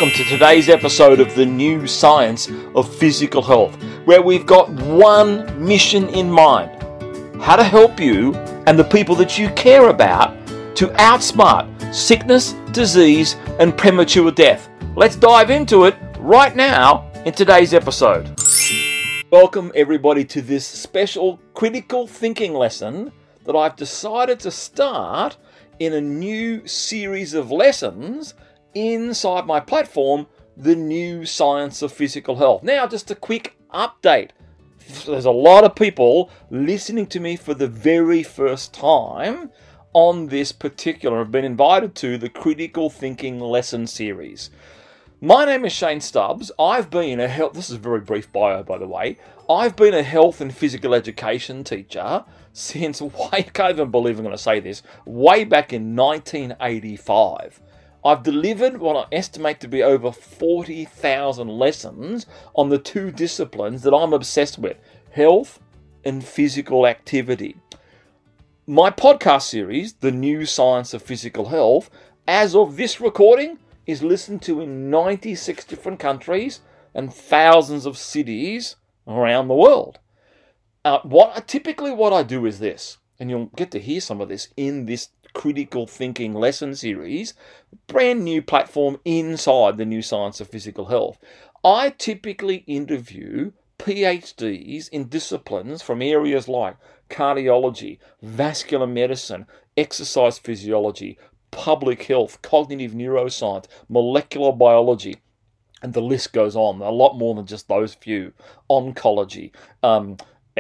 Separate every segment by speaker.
Speaker 1: welcome to today's episode of the New Science of Physical Health, where we've got one mission in mind: how to help you and the people that you care about to outsmart sickness, disease, and premature death. Let's dive into it right now in today's episode. Welcome everybody to this special critical thinking lesson that I've decided to start in a new series of lessons inside my platform, The New Science of Physical Health. Now, just a quick update. There's a lot of people listening to me for the very first time on this particular. I've been invited to the Critical Thinking Lesson Series. My name is Shane Stubbs. I've been a health... This is a very brief bio, by the way. I've been a health and physical education teacher since I can't even believe I'm going to say this, way back in 1985. I've delivered what I estimate to be over 40,000 lessons on the two disciplines that I'm obsessed with, health and physical activity. My podcast series, The New Science of Physical Health, as of this recording, is listened to in 96 different countries and thousands of cities around the world. What I do is this, and you'll get to hear some of this in this Critical Thinking Lesson Series, brand new platform inside the New Science of Physical Health. I typically interview PhDs in disciplines from areas like cardiology, vascular medicine, exercise physiology, public health, cognitive neuroscience, molecular biology, and the list goes on. A lot more than just those few. Oncology, and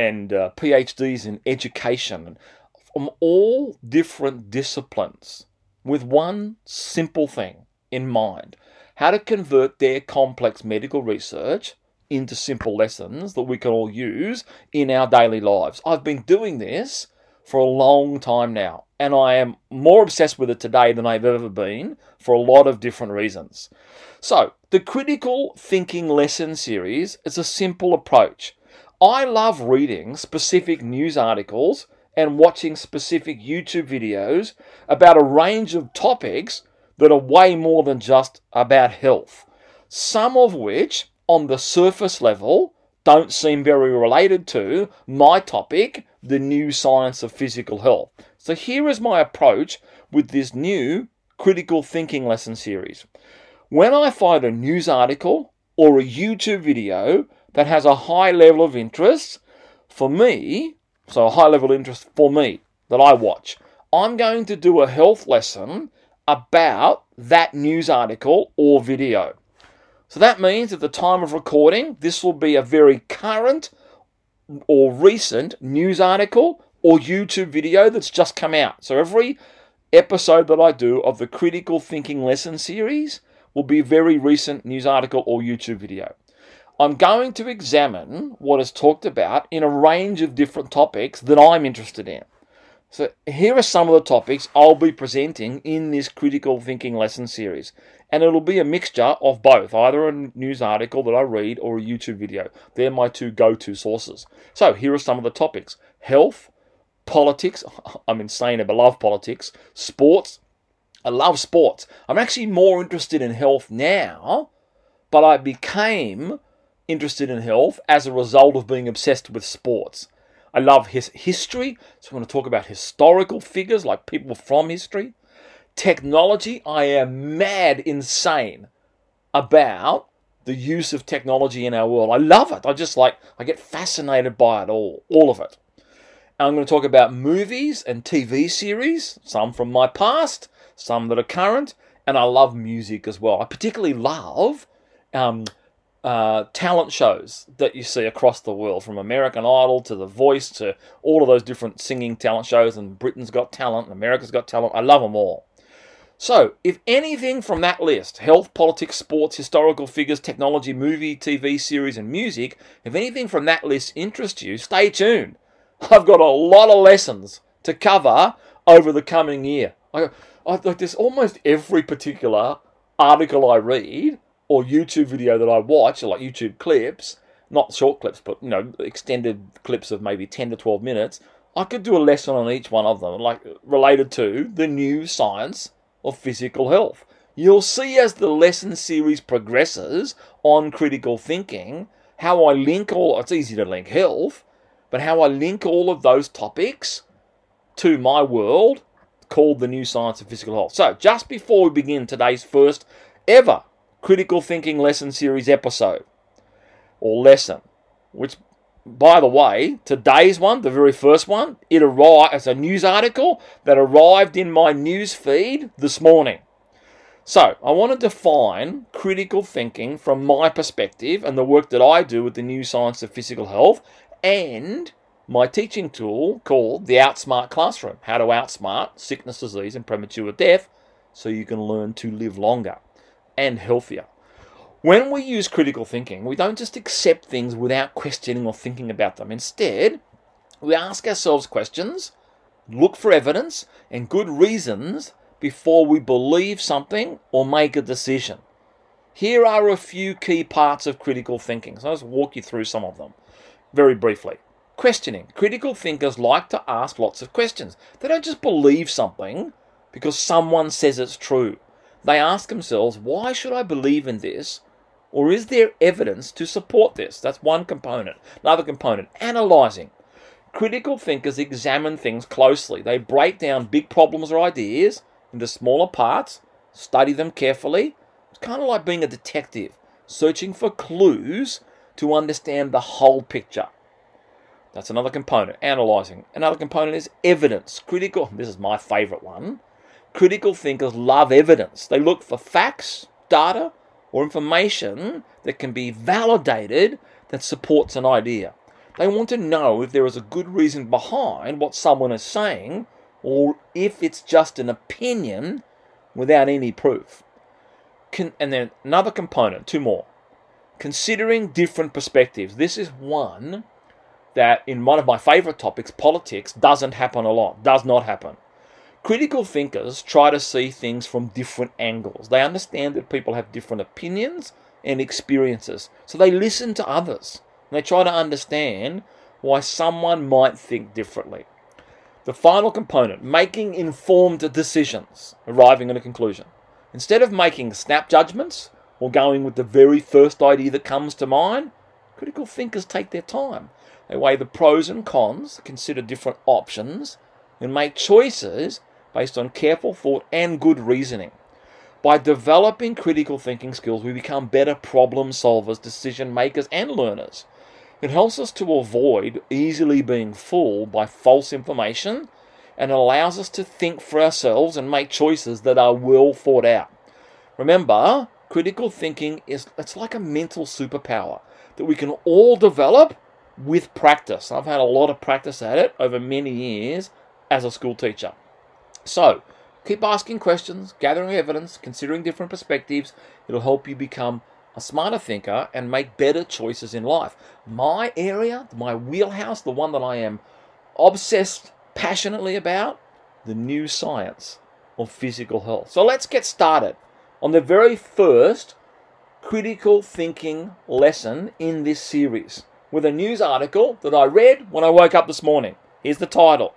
Speaker 1: PhDs in education, from all different disciplines, with one simple thing in mind: how to convert their complex medical research into simple lessons that we can all use in our daily lives. I've been doing this for a long time now, and I am more obsessed with it today than I've ever been for a lot of different reasons. So, the Critical Thinking Lesson Series is a simple approach. I love reading specific news articles and watching specific YouTube videos about a range of topics that are way more than just about health. Some of which, on the surface level, don't seem very related to my topic, the new science of physical health. So here is my approach with this new Critical Thinking Lesson Series. When I find a news article or a YouTube video that has a high level of interest for me, so a high level of interest for me that I watch, I'm going to do a health lesson about that news article or video. So that means at the time of recording, this will be a very current or recent news article or YouTube video that's just come out. So every episode that I do of the Critical Thinking Lesson Series will be a very recent news article or YouTube video. I'm going to examine what is talked about in a range of different topics that I'm interested in. So here are some of the topics I'll be presenting in this Critical Thinking Lesson Series. And it'll be a mixture of both, either a news article that I read or a YouTube video. They're my two go-to sources. So here are some of the topics: health, politics. I'm insane, I love politics. Sports. I love sports. I'm actually more interested in health now, but I became interested in health as a result of being obsessed with sports. I love history, so I'm going to talk about historical figures like people from history. Technology, I am mad insane about the use of technology in our world. I love it. I get fascinated by it all of it. And I'm going to talk about movies and TV series, some from my past, some that are current, and I love music as well. I particularly love talent shows that you see across the world, from American Idol to The Voice to all of those different singing talent shows, and Britain's Got Talent and America's Got Talent. I love them all. So, if anything from that list, health, politics, sports, historical figures, technology, movie, TV series, and music, if anything from that list interests you, stay tuned. I've got a lot of lessons to cover over the coming year. There's almost every particular article I read or YouTube video that I watch, like YouTube clips, not short clips, but extended clips of maybe 10 to 12 minutes. I could do a lesson on each one of them, like related to the new science of physical health. You'll see as the lesson series progresses on critical thinking how I link it's easy to link health, but how I link all of those topics to my world called the New Science of Physical Health. So just before we begin today's first ever critical thinking lesson series episode, or lesson, which, by the way, today's one, the very first one, it's a news article that arrived in my news feed this morning. So, I want to define critical thinking from my perspective and the work that I do with the New Science of Physical Health and my teaching tool called the Outsmart Classroom. How to outsmart sickness, disease, and premature death so you can learn to live longer and healthier. When we use critical thinking, we don't just accept things without questioning or thinking about them. Instead, we ask ourselves questions, look for evidence and good reasons before we believe something or make a decision. Here are a few key parts of critical thinking. So let's walk you through some of them very briefly. Questioning. Critical thinkers like to ask lots of questions. They don't just believe something because someone says it's true. They ask themselves, why should I believe in this? Or is there evidence to support this? That's one component. Another component, analyzing. Critical thinkers examine things closely. They break down big problems or ideas into smaller parts, study them carefully. It's kind of like being a detective, searching for clues to understand the whole picture. That's another component, analyzing. Another component is evidence. This is my favorite one. Critical thinkers love evidence. They look for facts, data, or information that can be validated that supports an idea. They want to know if there is a good reason behind what someone is saying or if it's just an opinion without any proof. And then another component, two more. Considering different perspectives. This is one that in one of my favorite topics, politics, doesn't happen a lot, does not happen. Critical thinkers try to see things from different angles. They understand that people have different opinions and experiences. So they listen to others. And they try to understand why someone might think differently. The final component, making informed decisions, arriving at a conclusion. Instead of making snap judgments or going with the very first idea that comes to mind, critical thinkers take their time. They weigh the pros and cons, consider different options, and make choices based on careful thought and good reasoning. By developing critical thinking skills, we become better problem solvers, decision makers, and learners. It helps us to avoid easily being fooled by false information and allows us to think for ourselves and make choices that are well thought out. Remember, critical thinking it's like a mental superpower that we can all develop with practice. I've had a lot of practice at it over many years as a school teacher. So, keep asking questions, gathering evidence, considering different perspectives. It'll help you become a smarter thinker and make better choices in life. My area, my wheelhouse, the one that I am obsessed passionately about, the new science of physical health. So let's get started on the very first critical thinking lesson in this series with a news article that I read when I woke up this morning. Here's the title.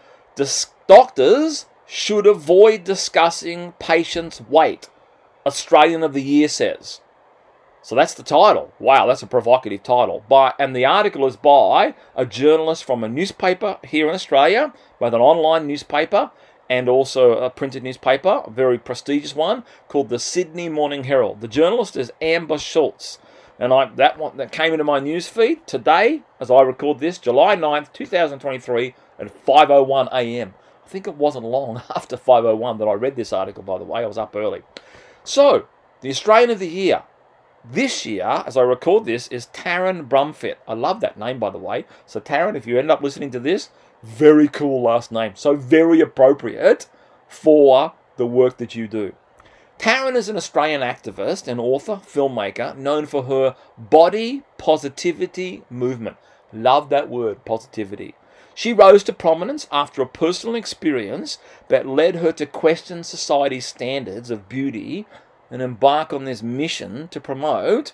Speaker 1: Doctors should avoid discussing patients' weight, Australian of the Year says. So that's the title. Wow, that's a provocative title. And the article is by a journalist from a newspaper here in Australia, both an online newspaper and also a printed newspaper, a very prestigious one, called the Sydney Morning Herald. The journalist is Amber Schultz. And that came into my news feed today, as I record this, July 9th, 2023, at 5:01 a.m. I think it wasn't long after 5:01 that I read this article, by the way. I was up early. So, the Australian of the Year this year, as I record this, is Taryn Brumfitt. I love that name, by the way. So, Taryn, if you end up listening to this, very cool last name. So, very appropriate for the work that you do. Taryn is an Australian activist and author, filmmaker, known for her body positivity movement. Love that word, positivity. She rose to prominence after a personal experience that led her to question society's standards of beauty and embark on this mission to promote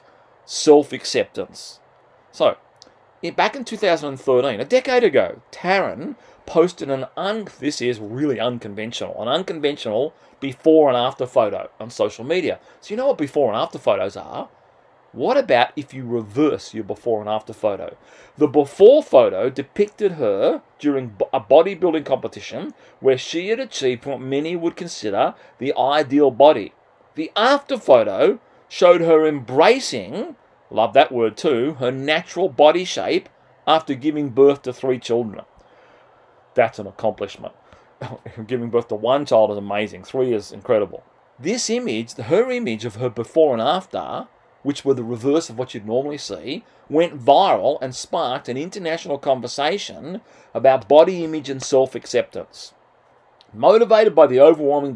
Speaker 1: self-acceptance. So, back in 2013, a decade ago, Taryn posted this is really unconventional, an unconventional before and after photo on social media. So you know what before and after photos are? What about if you reverse your before and after photo? The before photo depicted her during a bodybuilding competition where she had achieved what many would consider the ideal body. The after photo showed her embracing, love that word too, her natural body shape after giving birth to 3 children. That's an accomplishment. Giving birth to 1 child is amazing. 3 is incredible. This image, her image of her before and after, which were the reverse of what you'd normally see, went viral and sparked an international conversation about body image and self-acceptance. Motivated by the overwhelming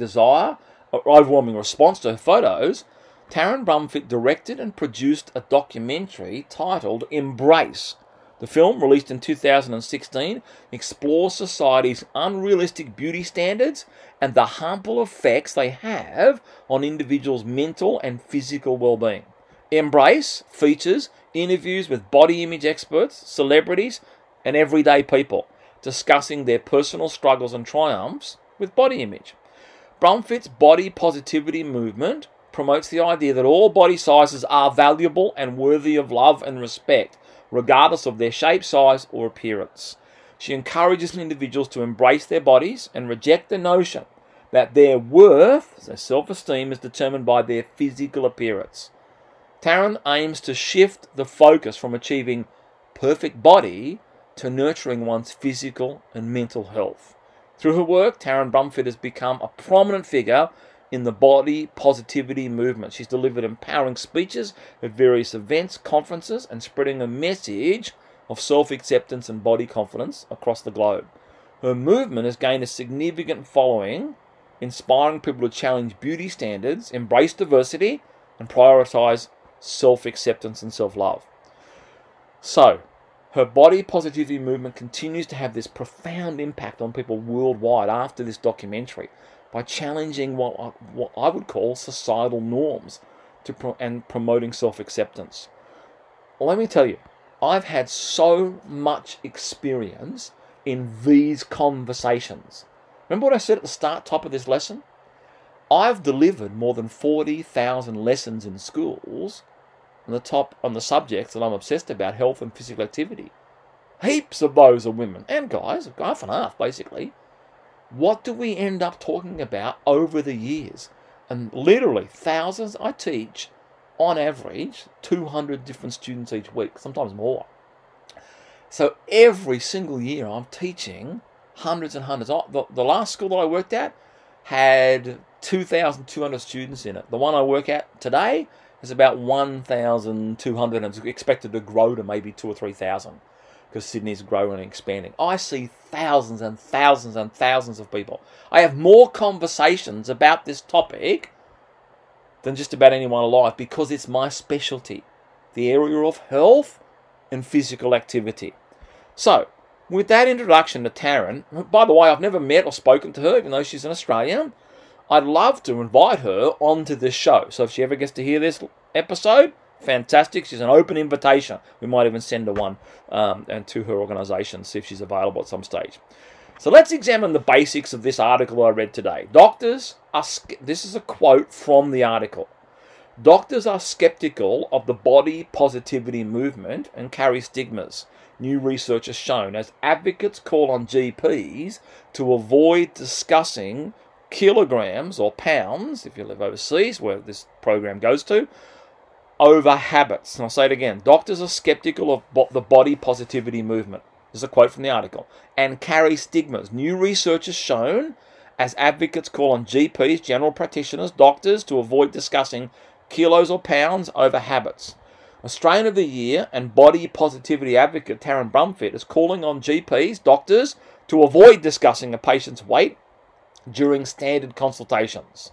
Speaker 1: response to her photos, Taryn Brumfitt directed and produced a documentary titled Embrace. The film, released in 2016, explores society's unrealistic beauty standards and the harmful effects they have on individuals' mental and physical well-being. Embrace features interviews with body image experts, celebrities, and everyday people discussing their personal struggles and triumphs with body image. Brumfitt's body positivity movement promotes the idea that all body sizes are valuable and worthy of love and respect, regardless of their shape, size, or appearance. She encourages individuals to embrace their bodies and reject the notion that their worth, their self-esteem, is determined by their physical appearance. Taryn aims to shift the focus from achieving perfect body to nurturing one's physical and mental health. Through her work, Taryn Brumfitt has become a prominent figure in the body positivity movement. She's delivered empowering speeches at various events, conferences, and spreading a message of self-acceptance and body confidence across the globe. Her movement has gained a significant following, inspiring people to challenge beauty standards, embrace diversity, and prioritize self-acceptance and self-love. So, her body positivity movement continues to have this profound impact on people worldwide after this documentary by challenging what I would call societal norms and promoting self-acceptance. Let me tell you, I've had so much experience in these conversations. Remember what I said at the top of this lesson? I've delivered more than 40,000 lessons in schools on the subjects that I'm obsessed about, health and physical activity. Heaps of those are women and guys, half and half basically. What do we end up talking about over the years? And literally thousands. I teach, on average, 200 different students each week, sometimes more. So every single year I'm teaching hundreds and hundreds. The last school that I worked at had 2,200 students in it. The one I work at today is about 1,200 and it's expected to grow to maybe 2,000 or 3,000 because Sydney's growing and expanding. I see thousands and thousands and thousands of people. I have more conversations about this topic than just about anyone alive because it's my specialty, the area of health and physical activity. So, with that introduction to Taryn, by the way, I've never met or spoken to her, even though she's an Australian. I'd love to invite her onto this show. So if she ever gets to hear this episode, fantastic. She's an open invitation. We might even send her one and to her organisation, see if she's available at some stage. So let's examine the basics of this article I read today. This is a quote from the article. Doctors are skeptical of the body positivity movement and carry stigmas. New research has shown as advocates call on GPs to avoid discussing kilograms or pounds, if you live overseas, where this program goes to, over habits. And I'll say it again. Doctors are skeptical of the body positivity movement. This is a quote from the article. And carry stigmas. New research has shown as advocates call on GPs, general practitioners, doctors to avoid discussing kilos or pounds over habits. Australian of the Year and body positivity advocate Taryn Brumfitt is calling on GPs, doctors, to avoid discussing a patient's weight during standard consultations.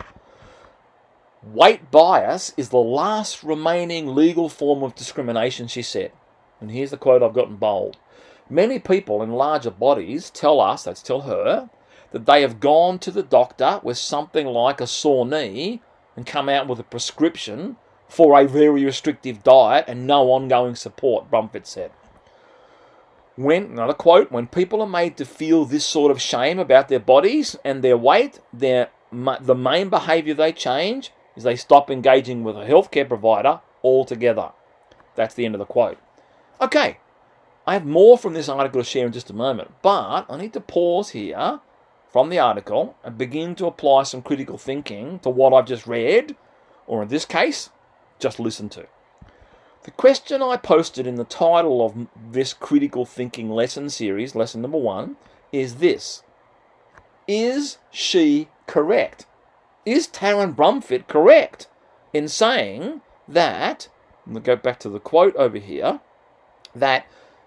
Speaker 1: Weight bias is the last remaining legal form of discrimination, she said. And here's the quote I've got in bold. Many people in larger bodies tell her, that they have gone to the doctor with something like a sore knee and come out with a prescription for a very restrictive diet and no ongoing support, Brumfitt said. Another quote, when people are made to feel this sort of shame about their bodies and their weight, the main behaviour they change is they stop engaging with a healthcare provider altogether. That's the end of the quote. Okay, I have more from this article to share in just a moment, but I need to pause here from the article and begin to apply some critical thinking to what I've just read, or in this case, just listened to. The question I posted in the title of this critical thinking lesson series, lesson number 1, is this. Is she correct? Is Taryn Brumfitt correct in saying that, I'm going to go back to the quote over here, that,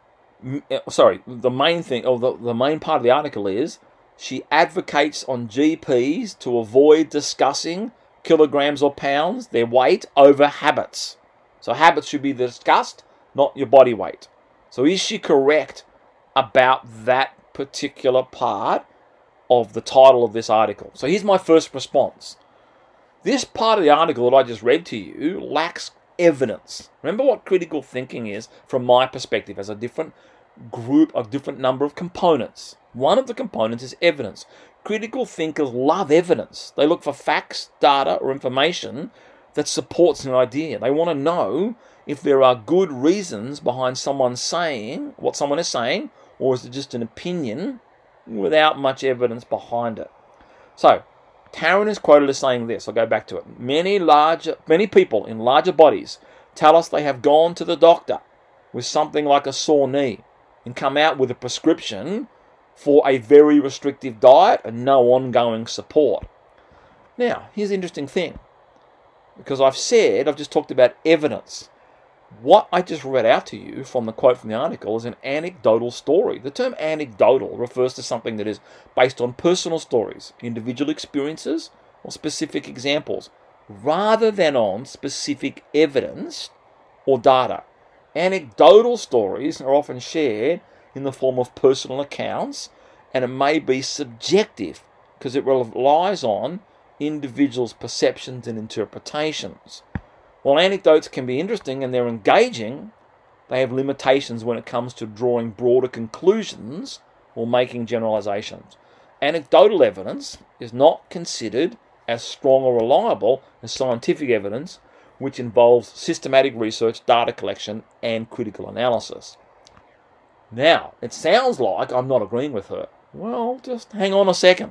Speaker 1: the main thing, or the main part of the article is, she advocates on GPs to avoid discussing kilograms or pounds, their weight, over habits. So habits should be discussed, not your body weight. So is she correct about that particular part of the title of this article? So here's my first response. This part of the article that I just read to you lacks evidence. Remember what critical thinking is from my perspective as a different group, a different number of components. One of the components is evidence. Critical thinkers love evidence. They look for facts, data, or information that supports an idea. They want to know if there are good reasons behind someone saying what someone is saying, or is it just an opinion without much evidence behind it. So, Taryn is quoted as saying this. I'll go back to it. Many people in larger bodies tell us they have gone to the doctor with something like a sore knee and come out with a prescription for a very restrictive diet and no ongoing support. Now, here's the interesting thing. Because I've just talked about evidence. What I just read out to you from the quote from the article is an anecdotal story. The term anecdotal refers to something that is based on personal stories, individual experiences, or specific examples, rather than on specific evidence or data. Anecdotal stories are often shared in the form of personal accounts, and it may be subjective because it relies on individuals' perceptions and interpretations. While anecdotes can be interesting and they're engaging, they have limitations when it comes to drawing broader conclusions or making generalizations. Anecdotal evidence is not considered as strong or reliable as scientific evidence, which involves systematic research, data collection, and critical analysis. Now, it sounds like I'm not agreeing with her. Well, just hang on a second.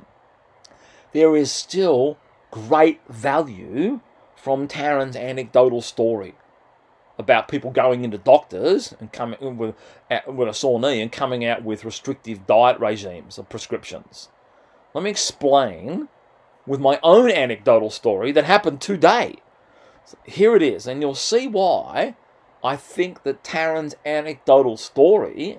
Speaker 1: There is still great value from Taryn's anecdotal story about people going into doctors and coming with a sore knee and coming out with restrictive diet regimes or prescriptions. Let me explain with my own anecdotal story that happened today. So here it is, and you'll see why I think that Taryn's anecdotal story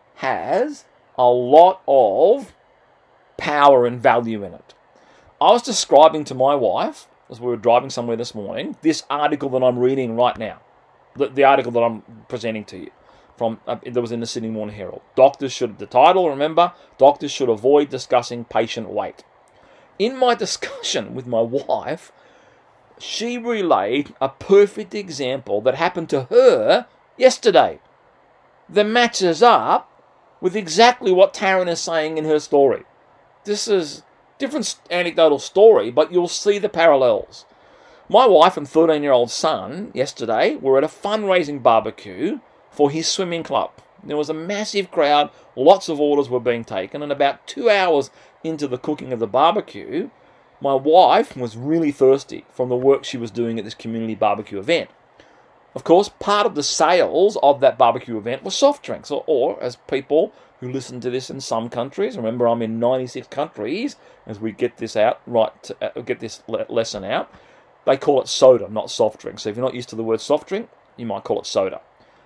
Speaker 1: has a lot of power and value in it. I was describing to my wife, as we were driving somewhere this morning, this article that I'm reading right now. The article that I'm presenting to you. That was in the Sydney Morning Herald. The title, remember, doctors should avoid discussing patient weight. In my discussion with my wife, she relayed a perfect example that happened to her yesterday that matches up with exactly what Taryn is saying in her story. This is different anecdotal story, but you'll see the parallels. My wife and 13-year-old son yesterday were at a fundraising barbecue for his swimming club. There was a massive crowd, lots of orders were being taken, and about 2 hours into the cooking of the barbecue, my wife was really thirsty from the work she was doing at this community barbecue event. Of course, part of the sales of that barbecue event was soft drinks, or as people who listen to this in some countries, remember I'm in 96 countries as we get this get this lesson out, they call it soda, not soft drink. So if you're not used to the word soft drink, you might call it soda.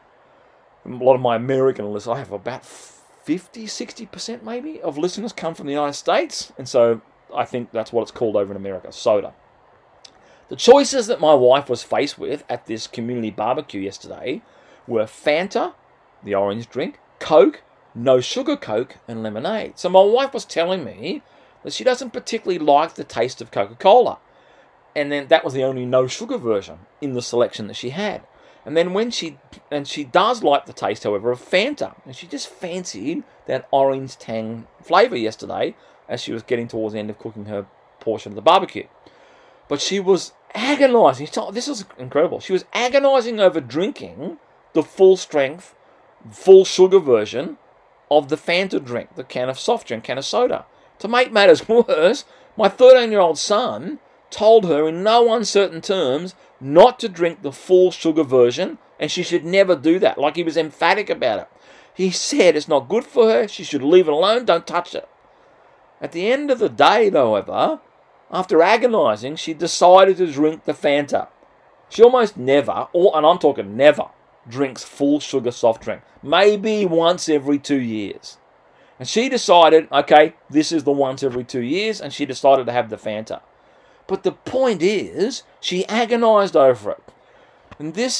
Speaker 1: A lot of my American listeners, I have about 50-60% maybe of listeners come from the United States, and so I think that's what it's called over in America, soda. The choices that my wife was faced with at this community barbecue yesterday were Fanta, the orange drink, Coke, no sugar Coke, and lemonade. So my wife was telling me that she doesn't particularly like the taste of Coca-Cola. And then that was the only no sugar version in the selection that she had. And then she does like the taste, however, of Fanta. And she just fancied that orange tang flavour yesterday as she was getting towards the end of cooking her portion of the barbecue. But she was agonising. This is incredible. She was agonising over drinking the full-strength, full-sugar version of the Fanta drink, the can of soft drink, can of soda. To make matters worse, my 13-year-old son told her in no uncertain terms not to drink the full sugar version, and she should never do that. Like, he was emphatic about it. He said it's not good for her, she should leave it alone, don't touch it. At the end of the day, however, after agonising, she decided to drink the Fanta. She almost never, and I'm talking never, drinks full sugar soft drink. Maybe once every 2 years. And she decided, okay, this is the once every 2 years, and she decided to have the Fanta. But the point is, she agonised over it. And this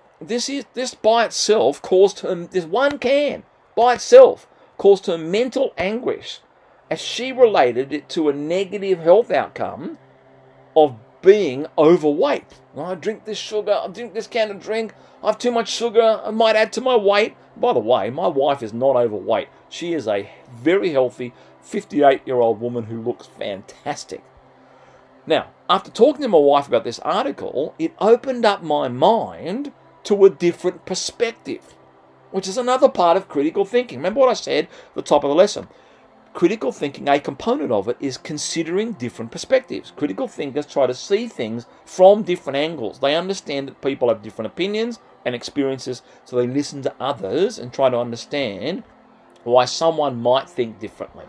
Speaker 1: by itself caused her, this one can by itself caused her mental anguish, as she related it to a negative health outcome of being overweight. I drink this sugar, I drink this can of drink, I have too much sugar, I might add to my weight. By the way, my wife is not overweight. She is a very healthy 58-year-old woman who looks fantastic. Now, after talking to my wife about this article, it opened up my mind to a different perspective, which is another part of critical thinking. Remember what I said at the top of the lesson? Critical thinking, a component of it, is considering different perspectives. Critical thinkers try to see things from different angles. They understand that people have different opinions and experiences, so they listen to others and try to understand why someone might think differently.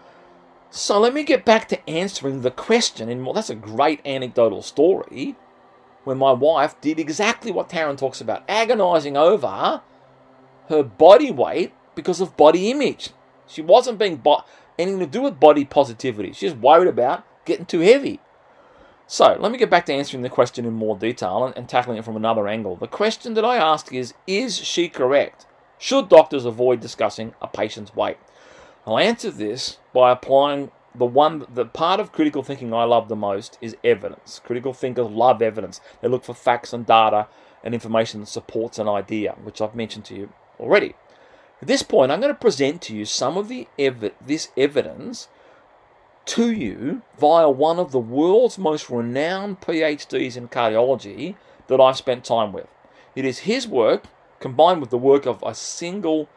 Speaker 1: So let me get back to answering the question. That's a great anecdotal story when my wife did exactly what Taryn talks about, agonising over her body weight because of body image. She wasn't being anything to do with body positivity. She's worried about getting too heavy. So let me get back to answering the question in more detail and tackling it from another angle. The question that I ask is she correct? Should doctors avoid discussing a patient's weight? I'll answer this by applying the part of critical thinking I love the most is evidence. Critical thinkers love evidence. They look for facts and data and information that supports an idea, which I've mentioned to you already. At this point, I'm going to present to you some of this evidence to you via one of the world's most renowned PhDs in cardiology that I've spent time with. It is his work combined with the work of a single,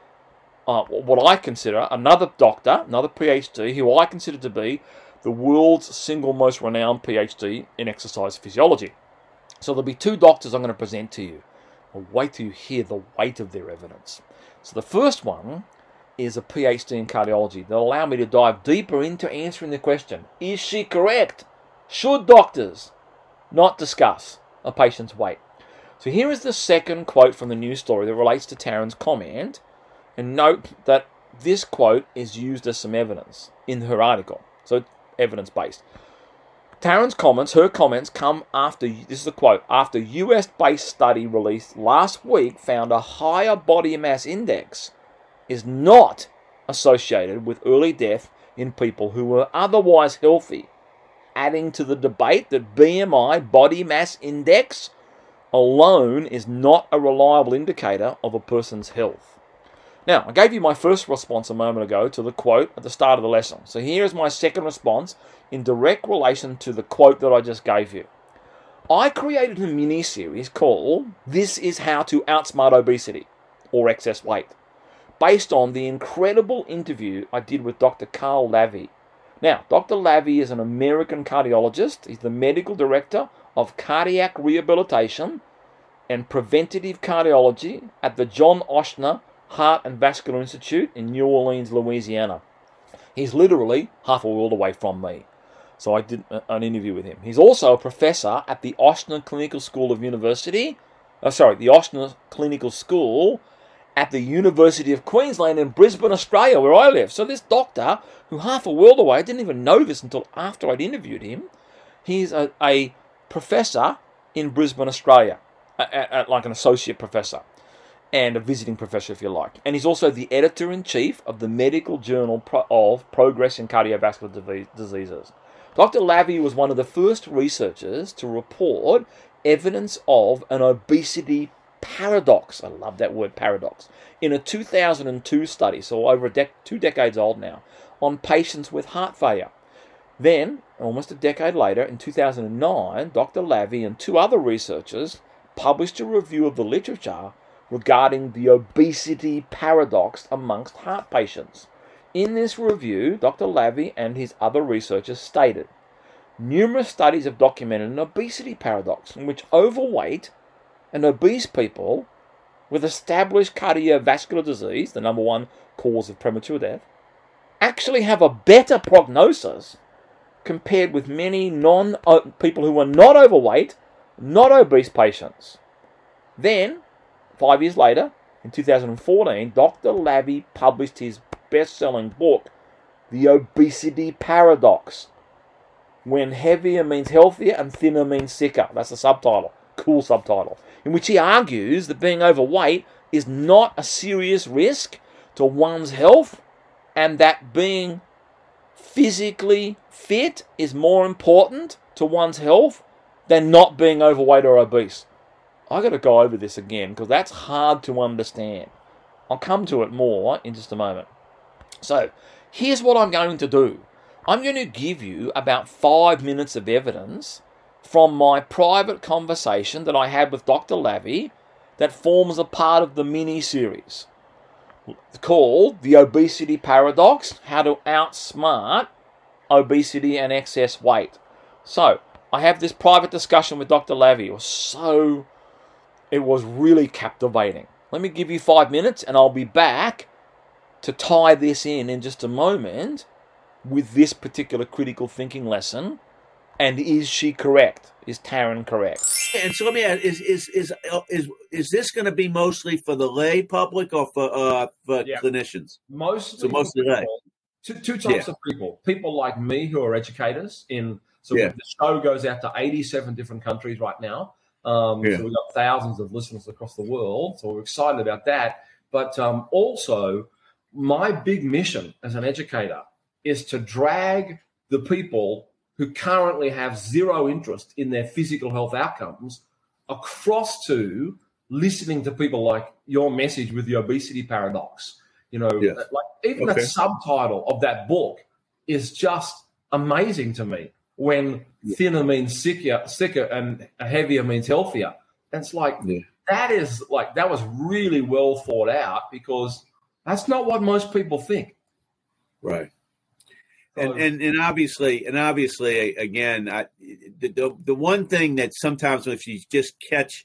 Speaker 1: what I consider, another doctor, another PhD, who I consider to be the world's single most renowned PhD in exercise physiology. So there'll be two doctors I'm going to present to you. I'll wait till you hear the weight of their evidence. So the first one is a PhD in cardiology. They'll allow me to dive deeper into answering the question, is she correct? Should doctors not discuss a patient's weight? So here is the second quote from the news story that relates to Taryn's comment. And note that this quote is used as some evidence in her article. So evidence-based. Taryn's comments, her comments come after, this is a quote, after US-based study released last week found a higher body mass index is not associated with early death in people who were otherwise healthy, adding to the debate that BMI, body mass index, alone is not a reliable indicator of a person's health. Now, I gave you my first response a moment ago to the quote at the start of the lesson. So here is my second response in direct relation to the quote that I just gave you. I created a mini-series called This is How to Outsmart Obesity or Excess Weight, based on the incredible interview I did with Dr. Carl Lavie. Now, Dr. Lavie is an American cardiologist. He's the medical director of cardiac rehabilitation and preventative cardiology at the John Ochsner Heart and Vascular Institute in New Orleans, Louisiana. He's literally half a world away from me. So I did an interview with him. He's also a professor at the Ochsner Clinical School of University. The Ochsner Clinical School at the University of Queensland in Brisbane, Australia, where I live. So this doctor, who half a world away, I didn't even know this until after I'd interviewed him. He's a professor in Brisbane, Australia, like an associate professor. And a visiting professor, if you like. And he's also the editor-in-chief of the Medical Journal of Progress in Cardiovascular Diseases. Dr. Lavie was one of the first researchers to report evidence of an obesity paradox, I love that word paradox, in a 2002 study, so over 2 decades old now, on patients with heart failure. Then, almost a decade later, in 2009, Dr. Lavie and 2 other researchers published a review of the literature regarding the obesity paradox amongst heart patients. In this review, Dr. Lavie and his other researchers stated, numerous studies have documented an obesity paradox in which overweight and obese people with established cardiovascular disease, the number 1 cause of premature death, actually have a better prognosis compared with many people who are not overweight, not obese patients. Then, 5 years later, in 2014, Dr. Lavie published his best-selling book, The Obesity Paradox. When heavier means healthier and thinner means sicker. That's the subtitle. Cool subtitle. In which he argues that being overweight is not a serious risk to one's health, and that being physically fit is more important to one's health than not being overweight or obese. I got to go over this again because that's hard to understand. I'll come to it more in just a moment. So, here's what I'm going to do. I'm going to give you about 5 minutes of evidence from my private conversation that I had with Dr. Lavie that forms a part of the mini-series called The Obesity Paradox, How to Outsmart Obesity and Excess Weight. So, I have this private discussion with Dr. Lavie. It was really captivating. Let me give you 5 minutes and I'll be back to tie this in just a moment with this particular critical thinking lesson. And is she correct? Is Taryn correct?
Speaker 2: And so let me ask: is this going to be mostly for the lay public or for clinicians?
Speaker 3: Mostly
Speaker 2: lay.
Speaker 3: Two types of people. People like me who are educators. The show goes out to 87 different countries right now. So we've got thousands of listeners across the world. So we're excited about that. But also, my big mission as an educator is to drag the people who currently have zero interest in their physical health outcomes across to listening to people like your message with the obesity paradox. That subtitle of that book is just amazing to me. When thinner means sicker and heavier means healthier. And it's that was really well thought out because that's not what most people think.
Speaker 2: Right. And obviously, again, the one thing that sometimes if you just catch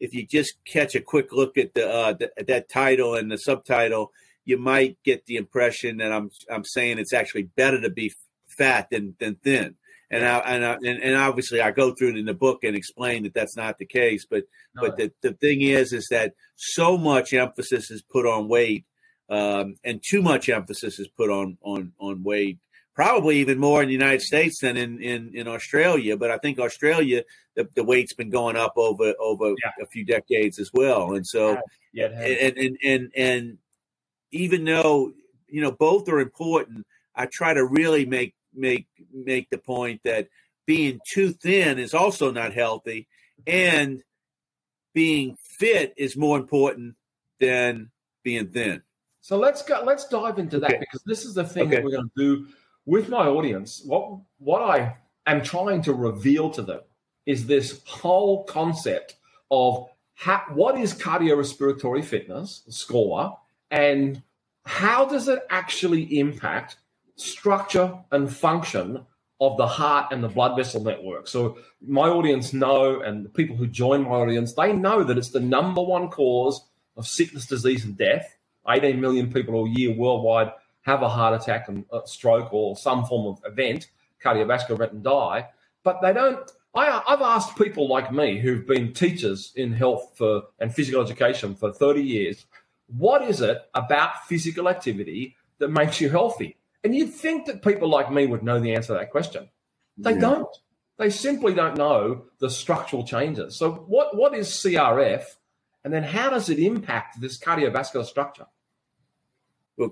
Speaker 2: a quick look at that title and the subtitle, you might get the impression that I'm saying it's actually better to be fat than thin. And obviously I go through it in the book and explain that that's not the case. But the thing is that so much emphasis is put on weight, and too much emphasis is put on weight. Probably even more in the United States than in Australia, but I think Australia the weight's been going up over a few decades as well, and so and even though both are important, I try to really make the point that being too thin is also not healthy, and being fit is more important than being thin.
Speaker 3: So let's dive into that because this is the thing that we're going to do. With my audience, what I am trying to reveal to them is this whole concept of what is cardiorespiratory fitness, score, and how does it actually impact structure and function of the heart and the blood vessel network. So my audience know, and the people who join my audience, they know that it's the number 1 cause of sickness, disease, and death. 18 million people a year worldwide have a heart attack and a stroke or some form of event, cardiovascular event, and die. But they don't. I've asked people like me who've been teachers in health and physical education for 30 years, what is it about physical activity that makes you healthy? And you'd think that people like me would know the answer to that question. They don't. They simply don't know the structural changes. So what is CRF? And then how does it impact this cardiovascular structure?
Speaker 2: Well,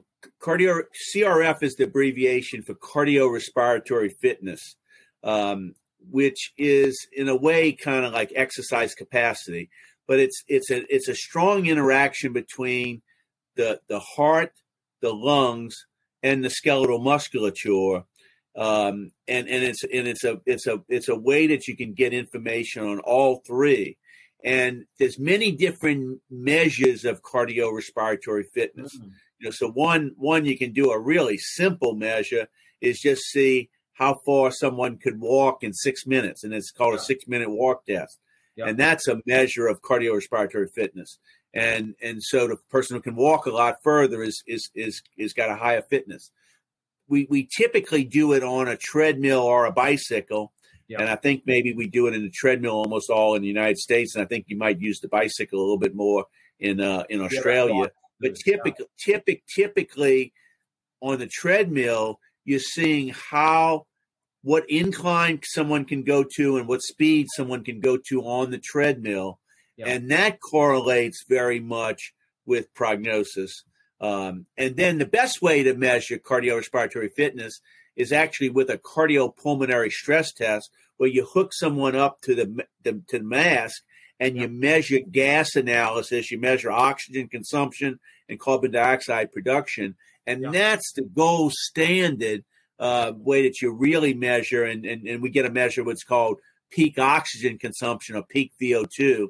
Speaker 2: CRF is the abbreviation for cardiorespiratory fitness, which is in a way kind of like exercise capacity. but it's a strong interaction between the heart, the lungs, and the skeletal musculature. And it's a way that you can get information on all three. And there's many different measures of cardiorespiratory fitness. So one you can do a really simple measure is just see how far someone could walk in 6 minutes, and it's called a 6-minute walk test. And that's a measure of cardiorespiratory fitness. And so the person who can walk a lot further is got a higher fitness. We typically do it on a treadmill or a bicycle. And I think maybe we do it in the treadmill almost all in the United States. And I think you might use the bicycle a little bit more in Australia. But typically on the treadmill, you're seeing what incline someone can go to and what speed someone can go to on the treadmill. And that correlates very much with prognosis. And then the best way to measure cardiorespiratory fitness is actually with a cardiopulmonary stress test, where you hook someone up to the mask and you measure gas analysis, you measure oxygen consumption and carbon dioxide production. And that's the gold standard way that you really measure. And we get a measure what's called peak oxygen consumption or peak VO2.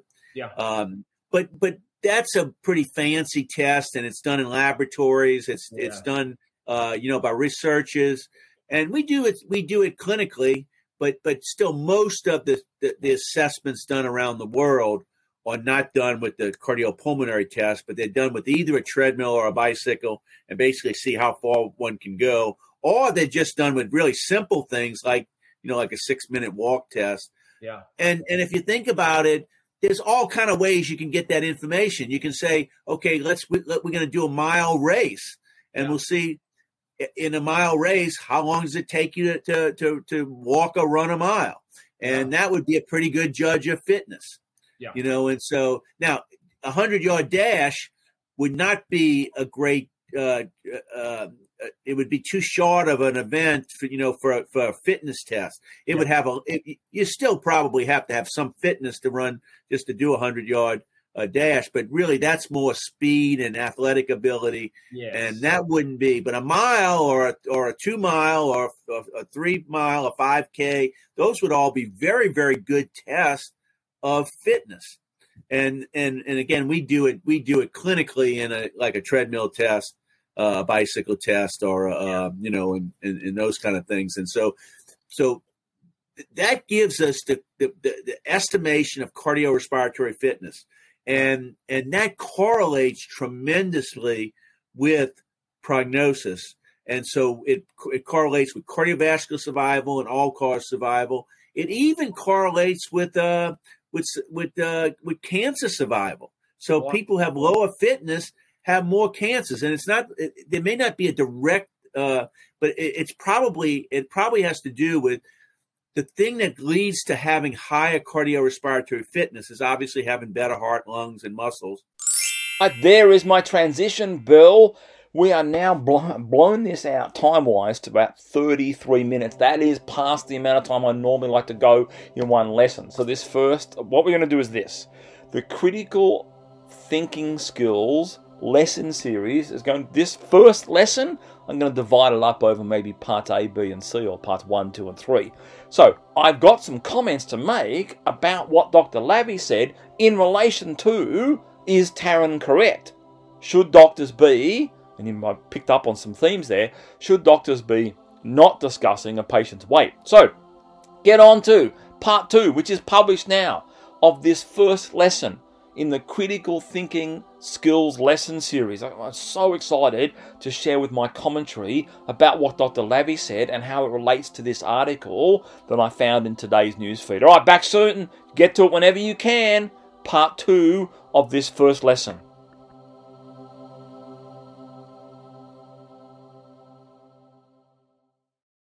Speaker 2: But that's a pretty fancy test, and it's done in laboratories. It's done, by researchers, and we do it clinically. But still, most of the assessments done around the world are not done with the cardiopulmonary test, but they're done with either a treadmill or a bicycle, and basically see how far one can go, or they're just done with really simple things like a 6-minute walk test. And if you think about it, there's all kind of ways you can get that information. You can say, okay, we're going to do a mile race, and we'll see in a mile race, how long does it take you to walk or run a mile? And that would be a pretty good judge of fitness. And so now 100-yard dash would not be a great, it would be too short of an event for a fitness test. It would have you still probably have to have some fitness to run just to do a 100-yard dash, but really that's more speed and athletic ability. And that wouldn't be, but a mile or a 2 mile or a 3 mile, a 5K, those would all be very, very good tests of fitness. And again, we do it clinically in a treadmill test, a bicycle test, or and those kind of things. And so that gives us the estimation of cardiorespiratory fitness, and that correlates tremendously with prognosis. And so it correlates with cardiovascular survival and all-cause survival. It even correlates with cancer survival. So people have lower fitness have more cancers, and there may not be a direct, but it probably has to do with the thing that leads to having higher cardiorespiratory fitness is obviously having better heart, lungs, and muscles.
Speaker 1: There is my transition, Bill. We are now blown this out time-wise to about 33 minutes. That is past the amount of time I normally like to go in one lesson. So what we're going to do is this. The critical thinking skills lesson series this first lesson, I'm going to divide it up over maybe part A, B, and C, or parts 1, 2, and 3. So I've got some comments to make about what Dr. Lavie said in relation to, is Taryn correct? Should doctors be, and I picked up on some themes there, should doctors be not discussing a patient's weight? So get on to part 2, which is published now, of this first lesson in the Critical Thinking Skills Lesson Series. I'm so excited to share with my commentary about what Dr. Lavie said and how it relates to this article that I found in today's newsfeed. All right, back soon. Get to it whenever you can. Part 2 of this first lesson.